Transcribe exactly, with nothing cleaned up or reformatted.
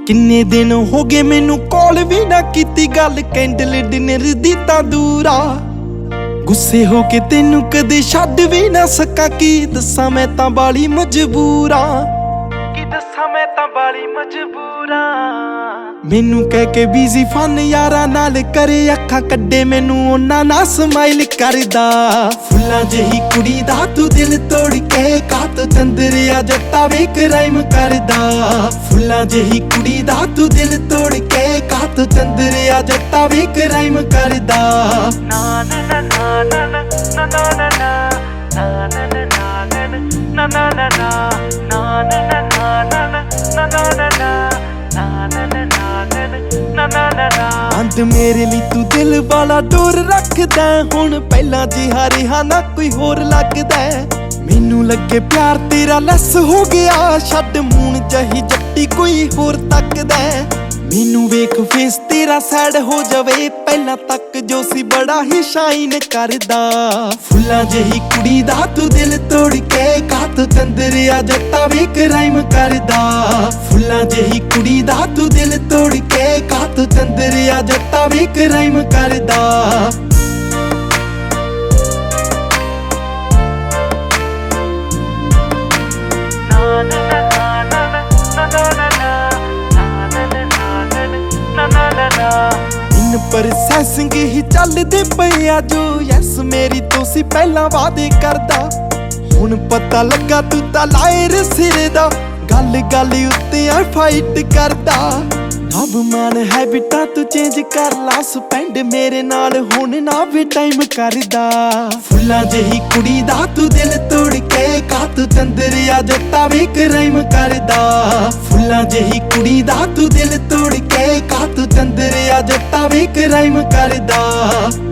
ਕਿੰਨੇ ਦਿਨ ਹੋ ਗਏ ਮੈਨੂੰ ਕਾਲ ਵੀ ਨਾ ਕੀਤੀ ਗੱਲ ਕੈਂਡਲ ਡਿਨਰ ਦੀ ਤਾਂ ਦੂਰ ਆ ਗੁੱਸੇ ਹੋ ਕੇ ਤੈਨੂੰ ਕਦੇ ਛੱਡ ਵੀ ਨਾ ਸਕਾਂ ਕੀ ਦੱਸਾਂ ਮੈਂ ਤਾਂ ਬਾਲੀ ਮਜਬੂਰ ਆ ਕੀ ਦੱਸਾਂ ਮੈਂ ਤਾਂ ਬਾਲੀ ਮਜਬੂਰ ਆ ਮੈਨੂੰ ਕਹਿ ਕੇ ਬਿਜ਼ੀ ਫਨ ਯਾਰਾਂ ਨਾਲ ਕਰੇ ਅੱਖਾਂ ਕੱਢੇ ਮੈਨੂੰ ਉਹਨਾਂ ਨਾਲ ਸਮਾਈਲ ਕਰਦਾ ਫੁੱਲਾਂ ਜਿਹੀ ਕੁੜੀ ਦਾ ਤੂੰ ਦਿਲ ਤੋੜ ਕੇ ਕਾਤ ਚੰਦਰਿਆ ਜੱਟਾ ਵੇ ਕਰਾਈਮ ਕਰਦਾ ਫੁੱਲਾਂ ਜਿਹੀ ਕੁੜੀ ਦਾ ਤੂੰ ਦਿਲ ਤੋੜ ਕੇ ਕਾਤ ਚੰਦਰਿਆ ਜੱਟਾ ਵੇ ਕਰਾਈਮ ਕਰਦਾ ਨਾ ਨਾ ਨਾ ਨਾ ਨਾ ਨਾ ਨਾ ਨਾ ਨਾ ਨਾ ਨਾ ਨਾ ਨਾ ਨਾ ਅੰਤ ਮੇਰੇ ਲਈ ਤੂੰ ਦਿਲ ਵਾਲਾ ਡੋਰ ਰੱਖਦਾ ਹੁਣ ਪਹਿਲਾਂ ਜਿਹਾ ਰਿਹਾ ਨਾ ਕੋਈ ਹੋਰ ਲੱਗਦਾ ਮੈਨੂੰ ਲੱਗੇ ਪਿਆਰ ਤੇਰਾ ਲੈਸ ਹੋ ਗਿਆ ਛੱਡ ਮੂਣ ਜਹੀ ਜੱਟੀ ਕੋਈ ਹੋਰ ਤੱਕਦਾ ਮੈਨੂੰ ਵੇਖ ਫੇਸ ਤੇਰਾ ਸੈਡ ਹੋ ਜਾਵੇ ਪਹਿਲਾਂ ਤੱਕ ਜੋ ਸੀ ਬੜਾ ਹੀ ਸ਼ਾਈਨ ਕਰਦਾ ਫੁੱਲਾਂ ਜਿਹੀ ਕੁੜੀ ਦਾ ਤੂੰ ਦਿਲ ਤੋੜ ਕੇ ਕਾਤ ਚੰਦਰਿਆ ਜੱਟਾ ਵੇ ਕਰਾਈਮ ਕਰਦਾ ਫੁੱਲਾਂ ਜਿਹੀ ਕੁੜੀ ਦਾ ਤੂੰ ਦਿਲ ਤੋੜ ਕੇ ਕਾਤ ਚੰਦਰਿਆ ਜੱਟਾ ਵੇ ਕਰਾਈਮ ਕਰਦਾ ਇਨ ਪ੍ਰੋਸੈਸਿੰਗ ਹੀ ਚੱਲਦੇ ਪਏ ਆ ਜੋ ਯੈਸ ਮੇਰੀ ਤੁਸੀਂ ਪਹਿਲਾਂ ਵਾਅਦੇ ਕਰਦਾ ਹੁਣ ਪਤਾ ਲੱਗਾ ਤੂੰ ਤਾਂ ਲਾਇਰ ਸਿਰ ਦਾ ਗੱਲ ਗੱਲ ਉੱਤੇ ਆ ਫਾਈਟ ਕਰਦਾ ਅਬ ਮਨ ਹੈਬਿਟਾਂ ਤੂੰ ਚੇਂਜ ਕਰ ਲਾ ਸਪੈਂਡ ਮੇਰੇ ਨਾਲ ਹੁਣ ਨਾ ਵੀ ਟਾਈਮ ਕਰਦਾ ਫੁੱਲਾਂ ਜਿਹੀ ਕੁੜੀ ਦਾ ਤੂੰ ਦਿਲ ਤੋੜ ਕੇ ਕਾਤ ਚੰਦਰਿਆ ਜੱਟਾ ਵੇ ਕਰਾਈਮ ਕਰਦਾ ਫੁੱਲਾਂ ਜਿਹੀ ਕੁੜੀ ਦਾ ਤੂੰ ਦਿਲ ਤੋੜ ਕੇ ਕਾਤ ਚੰਦਰਿਆ ਜੱਟਾ ਵੇ ਕਰਾਈਮ ਕਰਦਾ